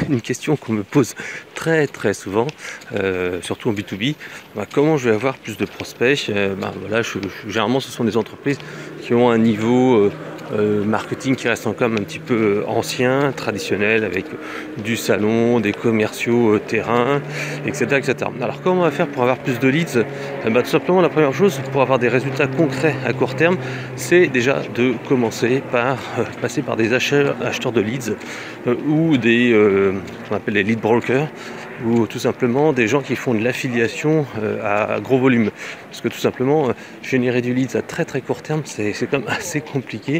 une question qu'on me pose très souvent, surtout en B2B. Comment je vais avoir plus de prospects? Voilà, généralement ce sont des entreprises qui ont un niveau marketing qui reste encore un petit peu ancien, traditionnel, avec du salon, des commerciaux terrain, etc., etc. Alors comment on va faire pour avoir plus de leads? Tout simplement, la première chose pour avoir des résultats concrets à court terme, c'est déjà de commencer par passer par des acheteurs de leads ou des qu'on appelle les lead brokers, ou tout simplement des gens qui font de l'affiliation à gros volume. Parce que tout simplement, générer du leads à très court terme, c'est quand même assez compliqué.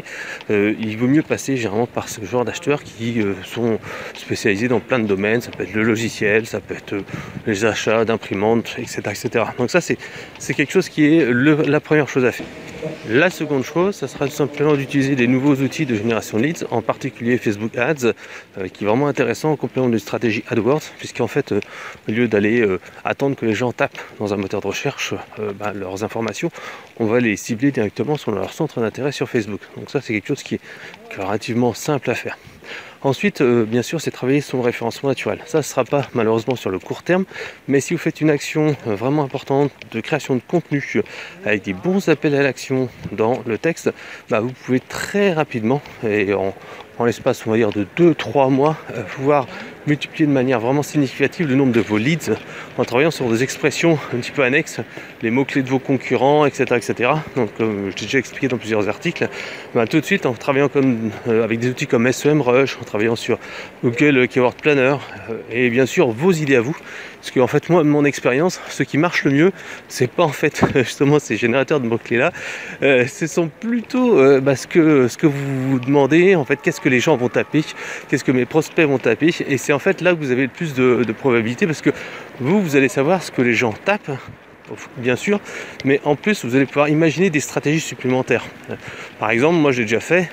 Il vaut mieux passer généralement par ce genre d'acheteurs qui sont spécialisés dans plein de domaines. Ça peut être le logiciel, ça peut être les achats d'imprimantes, etc., etc. Donc ça, c'est quelque chose qui est la première chose à faire. La seconde chose, ça sera tout simplement d'utiliser des nouveaux outils de génération de leads, en particulier Facebook Ads, qui est vraiment intéressant en complément d'une stratégie AdWords, puisqu'en fait, au lieu d'aller attendre que les gens tapent dans un moteur de recherche leurs informations, on va les cibler directement sur leur centre d'intérêt sur Facebook. Donc ça, c'est quelque chose qui est relativement simple à faire. Ensuite, bien sûr, c'est travailler son référencement naturel. Ça ne sera pas malheureusement sur le court terme, mais si vous faites une action vraiment importante de création de contenu avec des bons appels à l'action dans le texte, vous pouvez très rapidement, et en l'espace on va dire de 2-3 mois, pouvoir multiplier de manière vraiment significative le nombre de vos leads en travaillant sur des expressions un petit peu annexes, les mots-clés de vos concurrents, etc. etc. Donc comme je l'ai déjà expliqué dans plusieurs articles, tout de suite en travaillant avec des outils comme SEMrush, en travaillant sur Google Keyword Planner, et bien sûr vos idées à vous. Parce qu'en fait, moi, mon expérience, ce qui marche le mieux, c'est pas en fait justement ces générateurs de mots-clés là, ce sont plutôt ce que vous vous demandez, en fait, qu'est-ce que les gens vont taper, qu'est-ce que mes prospects vont taper, et c'est en fait là que vous avez le plus de probabilité, parce que vous allez savoir ce que les gens tapent, bien sûr, mais en plus vous allez pouvoir imaginer des stratégies supplémentaires. Par exemple, moi j'ai déjà fait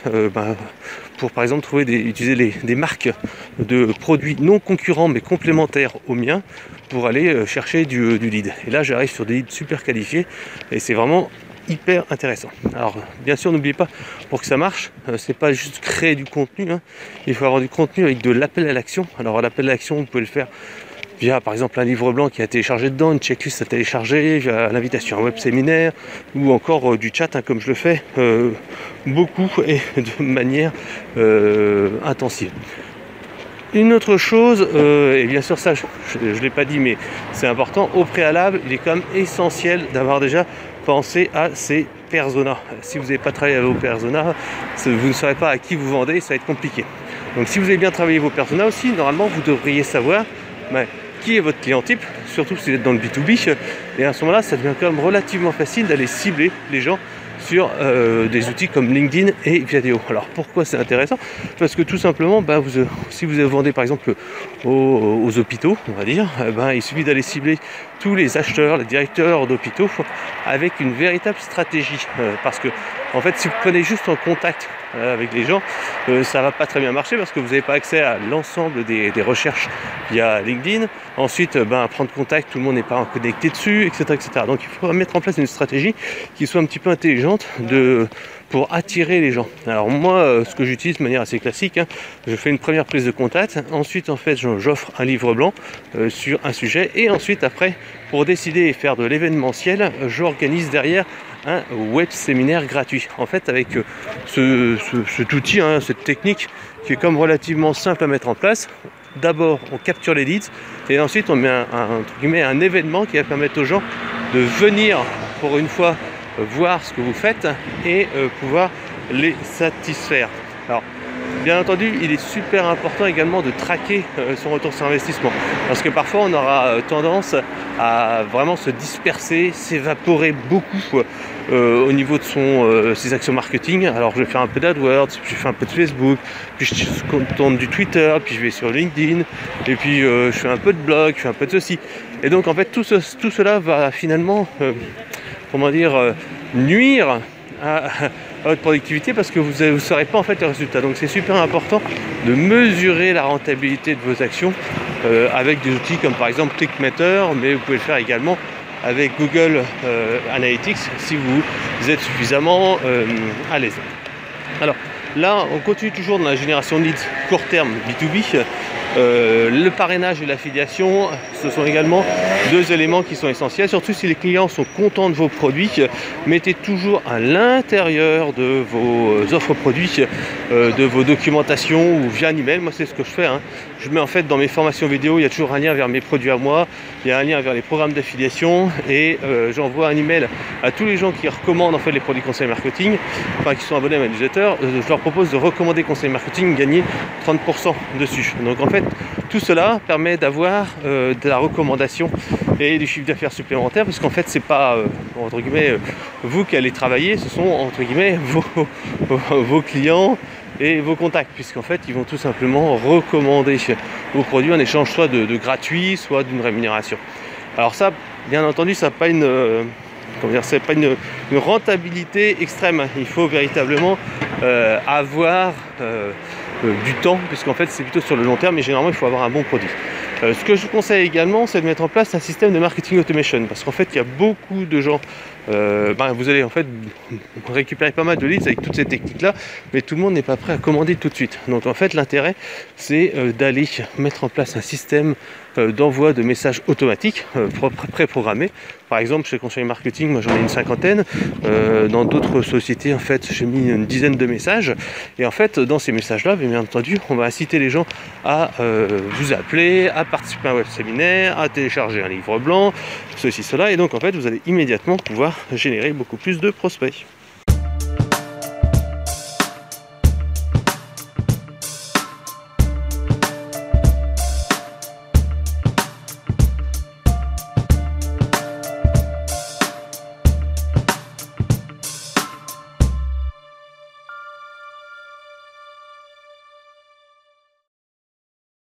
pour par exemple utiliser des marques de produits non concurrents mais complémentaires aux miens pour aller chercher du lead. Et là j'arrive sur des leads super qualifiés et c'est vraiment hyper intéressant. Alors bien sûr, n'oubliez pas, pour que ça marche, c'est pas juste créer du contenu, il faut avoir du contenu avec de l'appel à l'action. Alors l'appel à l'action, vous pouvez le faire via par exemple un livre blanc qui a téléchargé dedans, une checklist à télécharger, via l'invitation à un web séminaire, ou encore du chat, comme je le fais beaucoup et de manière intensive. Une autre chose, et bien sûr ça je ne l'ai pas dit mais c'est important, au préalable il est quand même essentiel d'avoir déjà pensé à ces personas. Si vous n'avez pas travaillé avec vos personas, vous ne saurez pas à qui vous vendez, ça va être compliqué. Donc si vous avez bien travaillé vos personas aussi, normalement vous devriez savoir qui est votre client type, surtout si vous êtes dans le B2B, et à ce moment-là ça devient quand même relativement facile d'aller cibler les gens sur des outils comme LinkedIn et Viadeo. Alors pourquoi c'est intéressant? Parce que tout simplement, si vous vendez par exemple aux hôpitaux, on va dire, il suffit d'aller cibler tous les acheteurs, les directeurs d'hôpitaux avec une véritable stratégie. Parce que en fait, si vous prenez juste en contact avec les gens, ça va pas très bien marcher parce que vous n'avez pas accès à l'ensemble des recherches via LinkedIn. Ensuite, prendre contact, tout le monde n'est pas connecté dessus, etc., etc. Donc il faut mettre en place une stratégie qui soit un petit peu intelligente pour attirer les gens. Alors moi, ce que j'utilise de manière assez classique, je fais une première prise de contact, ensuite en fait j'offre un livre blanc sur un sujet, et ensuite après, pour décider et faire de l'événementiel, j'organise derrière un web séminaire gratuit. En fait, avec cet outil, cette technique qui est comme relativement simple à mettre en place, d'abord on capture les leads et ensuite on met un événement qui va permettre aux gens de venir pour une fois voir ce que vous faites et pouvoir les satisfaire. Alors bien entendu, il est super important également de traquer son retour sur investissement, parce que parfois on aura tendance à vraiment se disperser, s'évaporer beaucoup au niveau de ses actions marketing. Alors je vais faire un peu d'AdWords, puis je fais un peu de Facebook, puis je tourne du Twitter, puis je vais sur LinkedIn, et puis je fais un peu de blog, je fais un peu de ceci. Et donc en fait tout cela va finalement nuire à votre productivité, parce que vous ne saurez pas en fait les résultats. Donc c'est super important de mesurer la rentabilité de vos actions avec des outils comme par exemple Clickmeter, mais vous pouvez le faire également avec Google Analytics si vous êtes suffisamment à l'aise. Alors là, on continue toujours dans la génération de leads court terme B2B. Le parrainage et l'affiliation, ce sont également deux éléments qui sont essentiels, surtout si les clients sont contents de vos produits. Mettez toujours à l'intérieur de vos offres produits, de vos documentations ou via un email. Moi, c'est ce que je fais, hein. Je mets en fait dans mes formations vidéo, il y a toujours un lien vers mes produits à moi, il y a un lien vers les programmes d'affiliation et j'envoie un email à tous les gens qui recommandent en fait les produits conseil marketing, enfin qui sont abonnés à ma newsletter. Je leur propose de recommander conseil marketing, gagner 30% dessus. Donc en fait, tout cela permet d'avoir de la recommandation et du chiffre d'affaires supplémentaire, parce qu'en fait, c'est pas entre guillemets vous qui allez travailler, ce sont entre guillemets vos clients et vos contacts, puisqu'en fait ils vont tout simplement recommander vos produits en échange soit de gratuit, soit d'une rémunération. Alors ça, bien entendu, ça n'a pas c'est pas une rentabilité extrême. Il faut véritablement avoir du temps, puisqu'en fait c'est plutôt sur le long terme, mais généralement il faut avoir un bon produit. Ce que je vous conseille également, c'est de mettre en place un système de marketing automation, parce qu'en fait il y a beaucoup de gens, vous allez en fait récupérer pas mal de leads avec toutes ces techniques là, mais tout le monde n'est pas prêt à commander tout de suite. Donc en fait l'intérêt, c'est d'aller mettre en place un système d'envoi de messages automatiques préprogrammés. Par exemple chez Conseil Marketing, moi j'en ai une cinquantaine, dans d'autres sociétés en fait j'ai mis une dizaine de messages, et en fait dans ces messages là, bien entendu, on va inciter les gens à vous appeler, à participer à un web séminaire, à télécharger un livre blanc, ceci, cela, et donc en fait vous allez immédiatement pouvoir générer beaucoup plus de prospects.